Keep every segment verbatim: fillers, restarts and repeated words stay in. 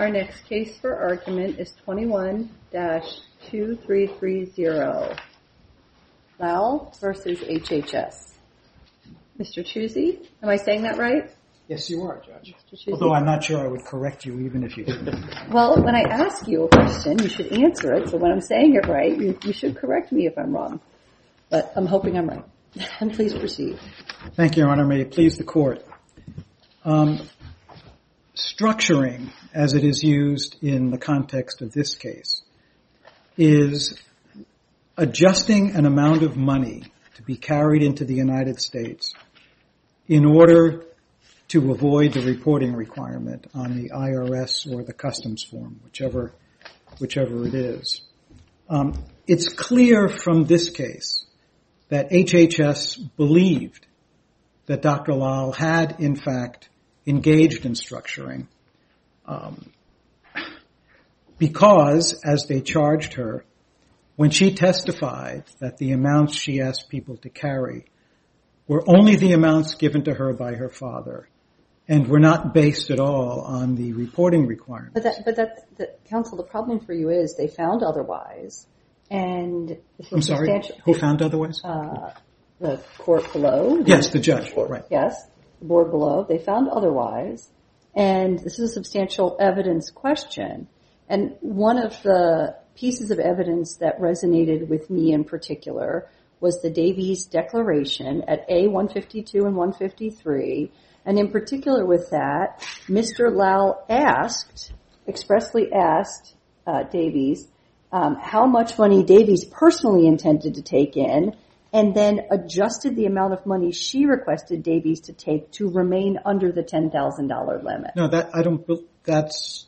Our next case for argument is twenty-one dash two three three zero, Lal versus H H S. Mister Chusey, am I saying that right? Yes, you are, Judge. Although I'm not sure I would correct you even if you didn't. Well, when I ask you a question, you should answer it. So when I'm saying it right, you, you should correct me if I'm wrong. But I'm hoping I'm right. And please proceed. Thank you, Your Honor. May it please the Court. Um, structuring, as it is used in the context of this case, is adjusting an amount of money to be carried into the United States in order to avoid the reporting requirement on the I R S or the customs form, whichever whichever it is. Um, it's clear from this case that H H S believed that Doctor Lal had, in fact, engaged in structuring um, because, as they charged her, when she testified that the amounts she asked people to carry were only the amounts given to her by her father and were not based at all on the reporting requirements. But that, but that, the, counsel, the problem for you is they found otherwise, and this I'm sorry, who found otherwise? Uh, the court below. Yes, the judge, court, right. Yes, the board below. They found otherwise, and this is a substantial evidence question. And one of the pieces of evidence that resonated with me in particular was the Davies Declaration at A one fifty-two and one fifty-three. And in particular with that, Mister Lal asked, expressly asked uh, Davies um, how much money Davies personally intended to take in, and then adjusted the amount of money she requested Davies to take to remain under the ten thousand dollars limit. No, that I don't. That's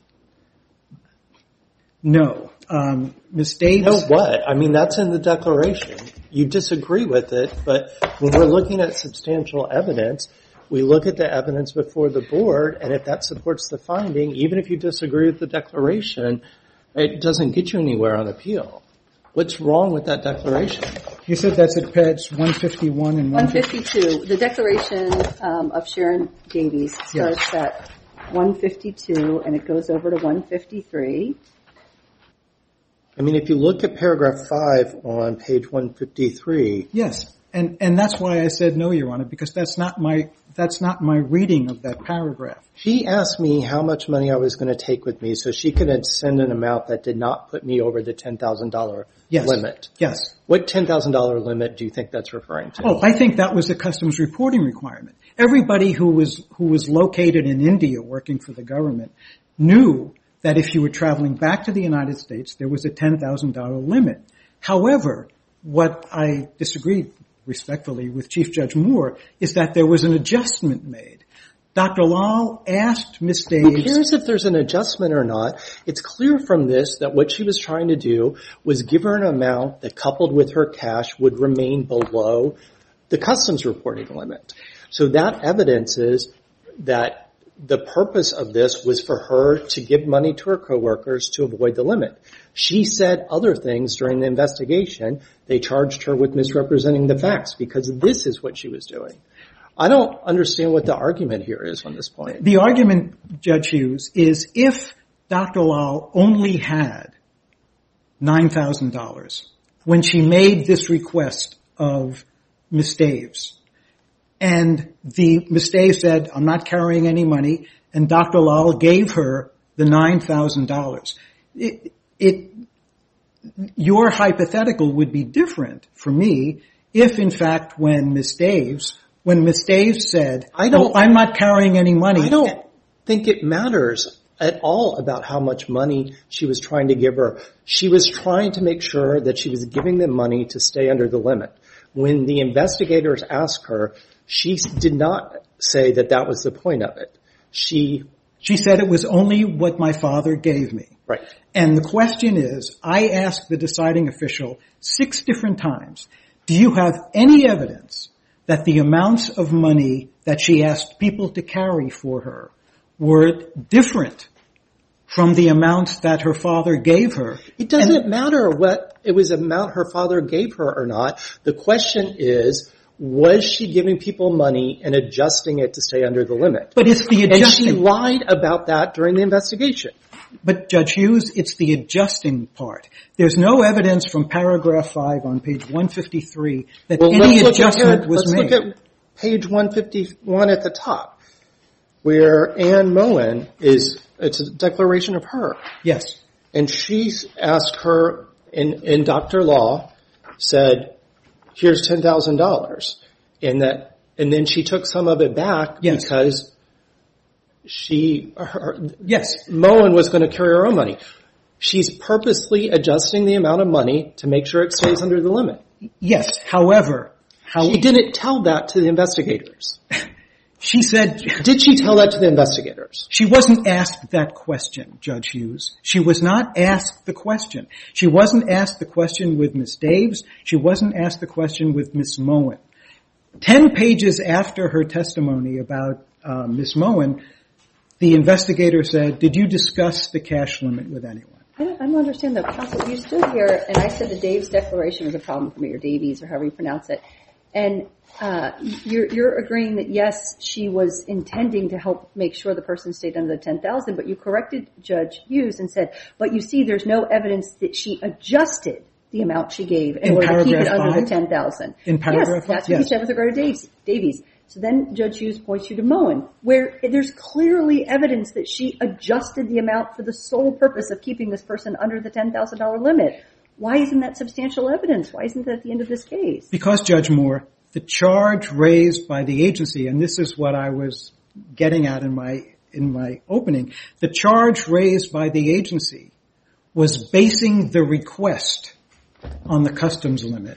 no. Um, Miz Davies. No, what? I mean, that's in the declaration. You disagree with it, but when we're looking at substantial evidence, we look at the evidence before the board, and if that supports the finding, even if you disagree with the declaration, it doesn't get you anywhere on appeal. What's wrong with that declaration? You said that's at page one fifty-one and one fifty-two. The declaration um, of Sharon Davies starts yes. at one fifty-two, and it goes over to one fifty-three. I mean, if you look at paragraph five on page one fifty-three. Yes, and and that's why I said no, Your Honor, because that's not my that's not my reading of that paragraph. She asked me how much money I was going to take with me so she could send an amount that did not put me over the ten thousand dollars yes. limit. Yes. What ten thousand dollars limit do you think that's referring to? Oh, I think that was the customs reporting requirement. Everybody who was who was located in India working for the government knew that if you were traveling back to the United States, there was a ten thousand dollars limit. However, what I disagreed respectfully with Chief Judge Moore is that there was an adjustment made. Doctor Lal asked Miz Davies. Who cares if there's an adjustment or not? It's clear from this that what she was trying to do was give her an amount that, coupled with her cash, would remain below the customs reporting limit. So that evidence is that the purpose of this was for her to give money to her coworkers to avoid the limit. She said other things during the investigation. They charged her with misrepresenting the facts because this is what she was doing. I don't understand what the argument here is on this point. The argument, Judge Hughes, is if Doctor Lal only had nine thousand dollars when she made this request of Miz Davies, and the Miz Davies said, I'm not carrying any money, and Doctor Lal gave her the nine thousand dollars. It, it, your hypothetical would be different for me if, in fact, when Miz Davies, when Miz Davies said, I don't, oh, I'm not carrying any money. I don't think it matters at all about how much money she was trying to give her. She was trying to make sure that she was giving them money to stay under the limit. When the investigators asked her, she did not say that that was the point of it. She she said it was only what my father gave me. Right. And the question is, I asked the deciding official six different times, do you have any evidence that the amounts of money that she asked people to carry for her were different from the amounts that her father gave her? It doesn't and, matter what it was amount her father gave her or not. The question is, was she giving people money and adjusting it to stay under the limit? But it's the adjusting. And she lied about that during the investigation. But Judge Hughes, it's the adjusting part. There's no evidence from paragraph five on page one fifty-three that well, any let's adjustment at, was let's made. Let's look at page one fifty-one at the top, where Ann Moen is, it's a declaration of her. Yes. And she asked her, and, and Doctor Law said, here's ten thousand dollars. And that, and then she took some of it back yes. because she, her, yes, Moen was going to carry her own money. She's purposely adjusting the amount of money to make sure it stays under the limit. Yes. However, how she didn't tell that to the investigators. She said, did she tell that to the investigators? She wasn't asked that question, Judge Hughes. She was not asked the question. She wasn't asked the question with Miz Daves. She wasn't asked the question with Miz Moen. Ten pages after her testimony about uh, Miz Moen, the investigator said, did you discuss the cash limit with anyone? I don't, I don't understand that. Counsel, you stood here and I said the Daves declaration was a problem for me, or Davies, or however you pronounce it. And uh, you're, you're agreeing that, yes, she was intending to help make sure the person stayed under the ten thousand, but you corrected Judge Hughes and said, but you see there's no evidence that she adjusted the amount she gave in, in order to keep it under five? the ten thousand. In paragraph yes, that's five? what yes. you said with regard to Davies. Davies. So then Judge Hughes points you to Moen, where there's clearly evidence that she adjusted the amount for the sole purpose of keeping this person under the ten thousand dollars limit. Why isn't that substantial evidence? Why isn't that at the end of this case? Because, Judge Moore, the charge raised by the agency, and this is what I was getting at in my in my opening, the charge raised by the agency was basing the request on the customs limit.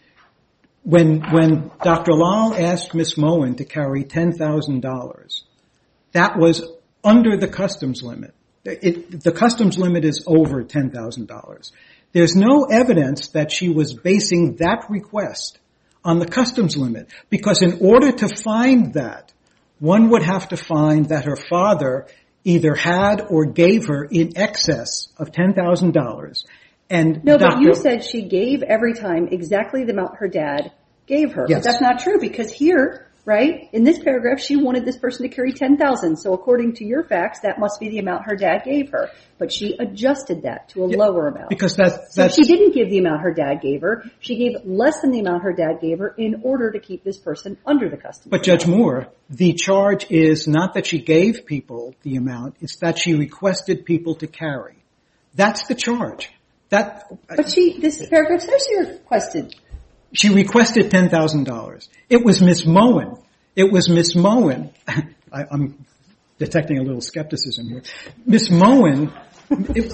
When when Doctor Lal asked Miz Moen to carry ten thousand dollars, that was under the customs limit. It, the customs limit is over ten thousand dollars. There's no evidence that she was basing that request on the customs limit, because in order to find that, one would have to find that her father either had or gave her in excess of ten thousand dollars. And no, Doctor but you said she gave every time exactly the amount her dad gave her. Yes. But that's not true, because here, right, in this paragraph, she wanted this person to carry ten thousand dollars. So according to your facts, that must be the amount her dad gave her. But she adjusted that to a yeah, lower amount. Because that's, so that's... she didn't give the amount her dad gave her. She gave less than the amount her dad gave her in order to keep this person under the customs. But Judge Moore, the charge is not that she gave people the amount, it's that she requested people to carry. That's the charge. That. But she, this paragraph says she requested. She requested ten thousand dollars. It was Miz Moen. It was Miz Moen. I, I'm detecting a little skepticism here. Miz Moen, if,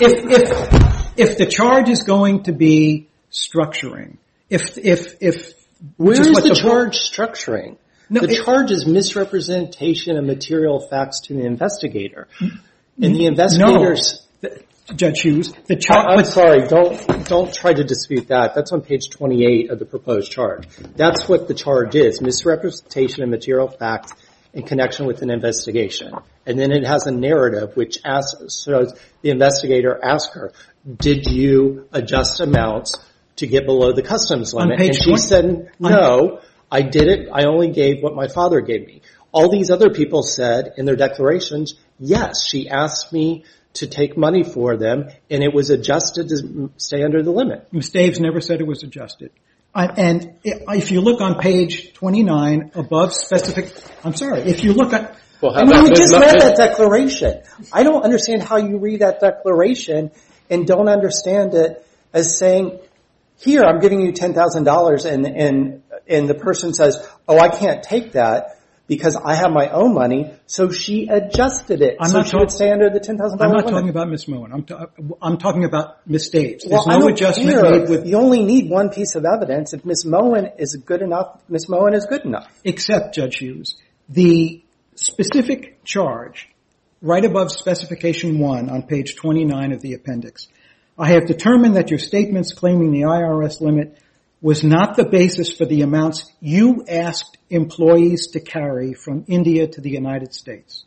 if, if the charge is going to be structuring, if, if, if, where is the, the charge structuring? No, the it, charge is misrepresentation of material facts to the investigator. And the investigators... No. Judge Hughes, the charge... I'm sorry, don't, don't try to dispute that. That's on page twenty-eight of the proposed charge. That's what the charge is, misrepresentation of material facts in connection with an investigation. And then it has a narrative which asks, so the investigator asks her, did you adjust amounts to get below the customs limit? And she said, no, I did it. I only gave what my father gave me. All these other people said in their declarations, yes, she asked me to take money for them, and it was adjusted to stay under the limit. Miz Daves never said it was adjusted. I, and if you look on page twenty-nine, above specific, I'm sorry, if you look at... Well, how I mean, we just read that declaration. I don't understand how you read that declaration and don't understand it as saying, here, I'm giving you ten thousand dollars, and, and, and the person says, oh, I can't take that because I have my own money, so she adjusted it I'm so not she talk- would stay under the ten thousand dollars I'm not limit. talking about Miz Moen. I'm, ta- I'm talking about Miz Daves. There's well, no I don't adjustment care. made with... You only need one piece of evidence. If Miz Moen is good enough, Miz Moen is good enough. Except, Judge Hughes, the specific charge right above specification one on page twenty-nine of the appendix, I have determined that your statements claiming the I R S limit was not the basis for the amounts you asked employees to carry from India to the United States.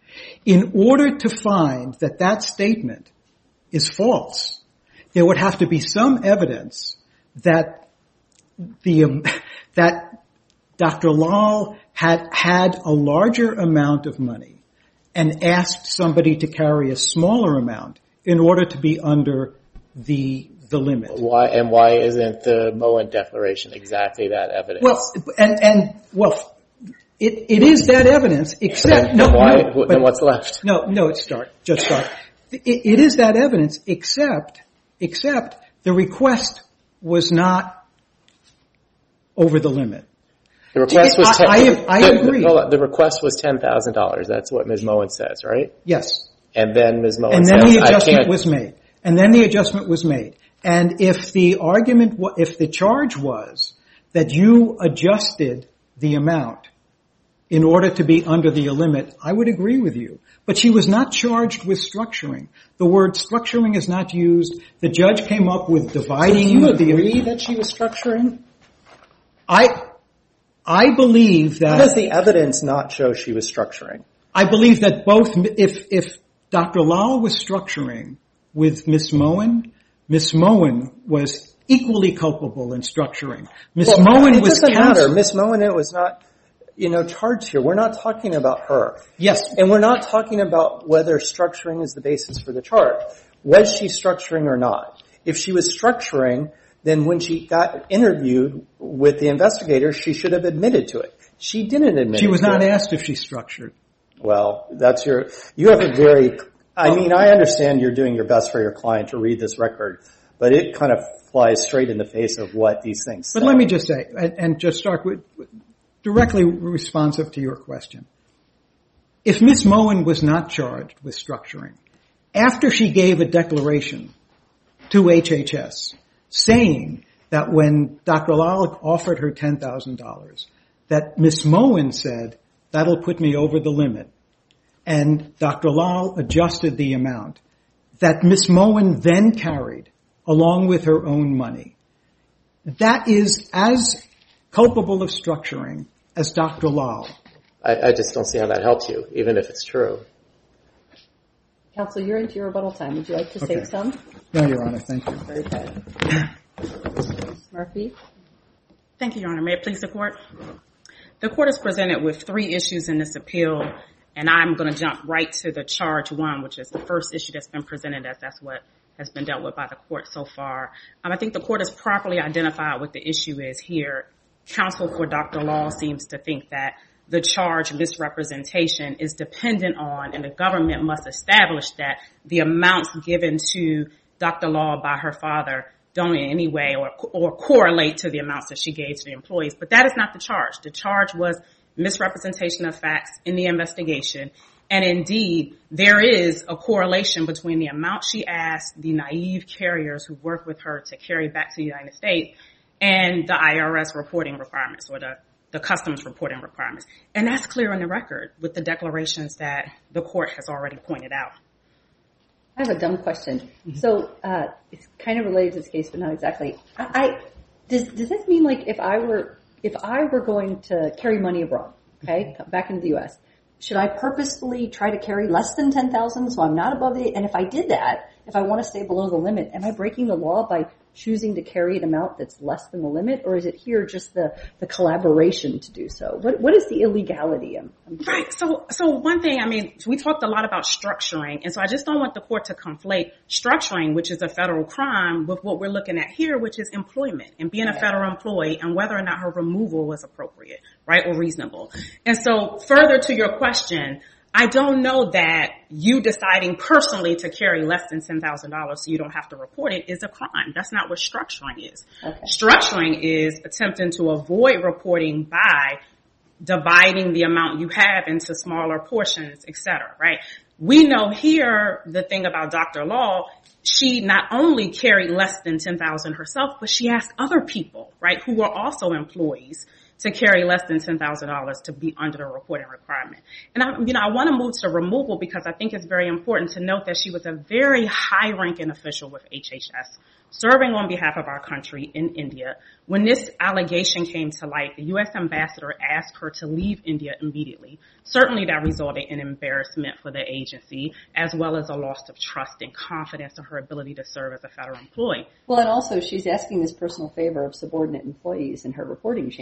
In order to find that that statement is false, there would have to be some evidence that the um, that Doctor Lal had had a larger amount of money and asked somebody to carry a smaller amount in order to be under the the limit. Why and why isn't the Moen Declaration exactly that evidence? Well, and and well, it it is that evidence, except then, no, why, no, then but, what's left? No, no, it's start, just start. It, it is that evidence, except except the request was not over the limit. The request was ten, I, I, I the, agree. The, hold on, the request was ten thousand dollars. That's what Miz Moen says, right? Yes. And then Miz Moen and says, then the I adjustment can't. was made. And then the adjustment was made. And if the argument, if the charge was that you adjusted the amount in order to be under the limit, I would agree with you. But she was not charged with structuring. The word structuring is not used. The judge came up with dividing. So do you the, agree that she was structuring? I, I believe that. How does the evidence not show she was structuring? I believe that both, if, if Doctor Lal was structuring with Miz Moen, Miz Moen was equally culpable in structuring. Miz Well, Moen it was doesn't counsel- matter. Miz Moen, it was not, you know, charged here. We're not talking about her. Yes. And we're not talking about whether structuring is the basis for the charge. Was she structuring or not? If she was structuring, then when she got interviewed with the investigator, she should have admitted to it. She didn't admit She it was to not it. asked if she structured. Well, that's your, you have a very, I mean, I understand you're doing your best for your client to read this record, but it kind of flies straight in the face of what these things say. But let me just say, and, and just start with, directly responsive to your question. If Miz Moen was not charged with structuring, after she gave a declaration to H H S saying that when Doctor Lal offered her ten thousand dollars, that Miz Moen said, that'll put me over the limit, and Doctor Lal adjusted the amount, that Miz Moen then carried along with her own money, that is as culpable of structuring as Doctor Lal. I, I just don't see how that helps you, even if it's true. Counsel, you're into your rebuttal time. Would you like to Okay. say some? No, Your Honor, thank you. Very good. Miz Murphy? Thank you, Your Honor. May it please the Court? The Court is presented with three issues in this appeal, and I'm going to jump right to the charge one, which is the first issue that's been presented, as that's what has been dealt with by the Court so far. Um, I think the Court has properly identified what the issue is here. Counsel for Doctor Lal seems to think that the charge misrepresentation is dependent on, and the government must establish that the amounts given to Doctor Lal by her father don't in any way or, or correlate to the amounts that she gave to the employees. But that is not the charge. The charge was misrepresentation of facts in the investigation. And indeed, there is a correlation between the amount she asked the naive carriers who work with her to carry back to the United States and the I R S reporting requirements, or the, the customs reporting requirements. And that's clear in the record with the declarations that the Court has already pointed out. I have a dumb question. Mm-hmm. So uh, it's kind of related to this case, but not exactly. I, I does does this mean like if I were if I were going to carry money abroad, okay, mm-hmm. back into the U S, should I purposefully try to carry less than ten thousand so I'm not above the? And if I did that, if I want to stay below the limit, am I breaking the law by choosing to carry an amount that's less than the limit, or is it here just the, the collaboration to do so? What what is the illegality? I'm, I'm right. So so one thing, I mean, we talked a lot about structuring, and so I just don't want the Court to conflate structuring, which is a federal crime, with what we're looking at here, which is employment and being a federal employee and whether or not her removal was appropriate, right, or reasonable. And so further to your question, I don't know that you deciding personally to carry less than ten thousand dollars so you don't have to report it is a crime. That's not what structuring is. Okay. Structuring is attempting to avoid reporting by dividing the amount you have into smaller portions, et cetera, right? We know here the thing about Doctor Lal, she not only carried less than ten thousand dollars herself, but she asked other people, right, who were also employees to carry less than ten thousand dollars to be under the reporting requirement. And I, you know, I want to move to removal because I think it's very important to note that she was a very high-ranking official with H H S, serving on behalf of our country in India. When this allegation came to light, the U S ambassador asked her to leave India immediately. Certainly that resulted in embarrassment for the agency, as well as a loss of trust and confidence in her ability to serve as a federal employee. Well, and also she's asking this personal favor of subordinate employees in her reporting chain, isn't she?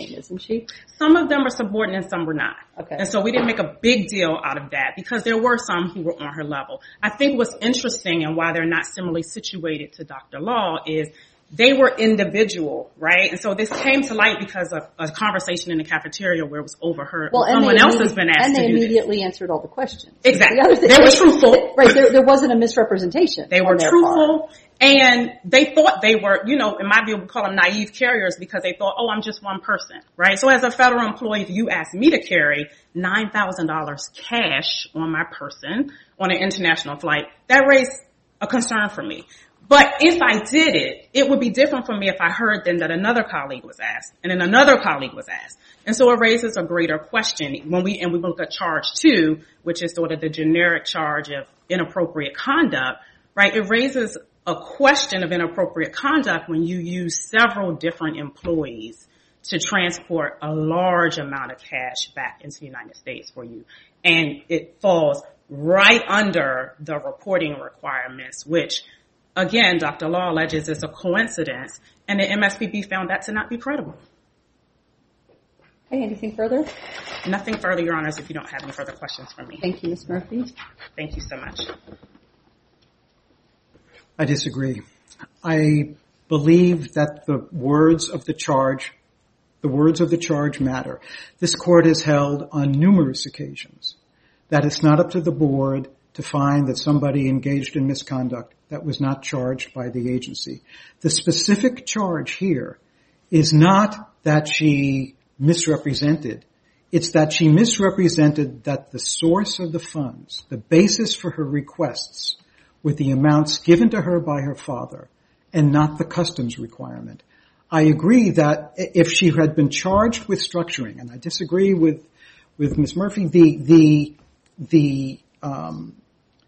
she? Some of them were subordinate and some were not. Okay. And so we didn't make a big deal out of that because there were some who were on her level. I think what's interesting and why they're not similarly situated to Doctor Law is they were individual, right? And so this came to light because of a conversation in the cafeteria where it was overheard. Well, and someone they else imme- has been asked and to they do immediately answered all the questions. Exactly. The other thing, they were truthful. Right. There, there wasn't a misrepresentation. They were on their truthful. part. And they thought they were, you know, in my view, we call them naive carriers because they thought, oh, I'm just one person, right? So as a federal employee, if you ask me to carry nine thousand dollars cash on my person on an international flight, that raised a concern for me. But if I did it, it would be different for me if I heard then that another colleague was asked and then another colleague was asked. And so it raises a greater question when we, and we look at charge two, which is sort of the generic charge of inappropriate conduct, right? It raises a question of inappropriate conduct when you use several different employees to transport a large amount of cash back into the United States for you. And it falls right under the reporting requirements, which, again, Doctor Law alleges is a coincidence, and the M S P B found that to not be credible. Okay, anything further? Nothing further, Your Honors, if you don't have any further questions for me. Thank you, Miz Murphy. Thank you so much. I disagree. I believe that the words of the charge, the words of the charge matter. This court has held on numerous occasions that it's not up to the board to find that somebody engaged in misconduct that was not charged by the agency. The specific charge here is not that she misrepresented. It's that she misrepresented that the source of the funds, the basis for her requests, were the amounts given to her by her father and not the customs requirement. I agree that if she had been charged with structuring, and I disagree with with Miz Murphy, the the the um,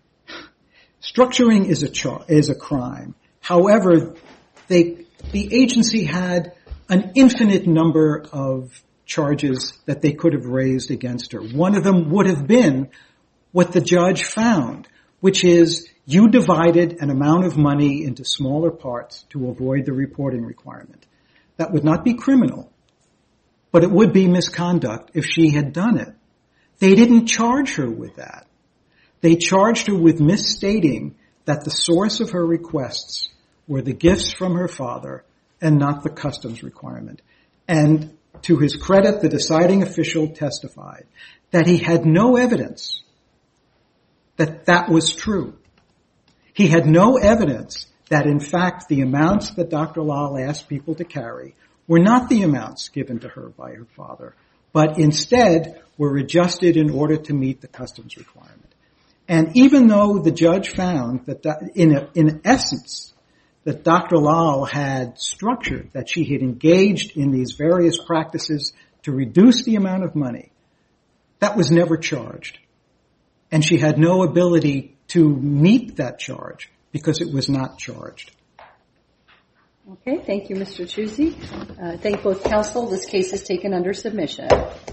structuring is a char- is a crime. However, they the agency had an infinite number of charges that they could have raised against her. One of them would have been what the judge found, which is you divided an amount of money into smaller parts to avoid the reporting requirement. That would not be criminal, but it would be misconduct if she had done it. They didn't charge her with that. They charged her with misstating that the source of her requests were the gifts from her father and not the customs requirement. And to his credit, the deciding official testified that he had no evidence that that was true. He had no evidence that, in fact, the amounts that Doctor Lal asked people to carry were not the amounts given to her by her father, but instead were adjusted in order to meet the customs requirement. And even though the judge found that, in, a, in essence, that Doctor Lal had structured, that she had engaged in these various practices to reduce the amount of money, that was never charged. And she had no ability to meet that charge because it was not charged. Okay, thank you, Mister Chusey. Uh, thank both counsel. This case is taken under submission.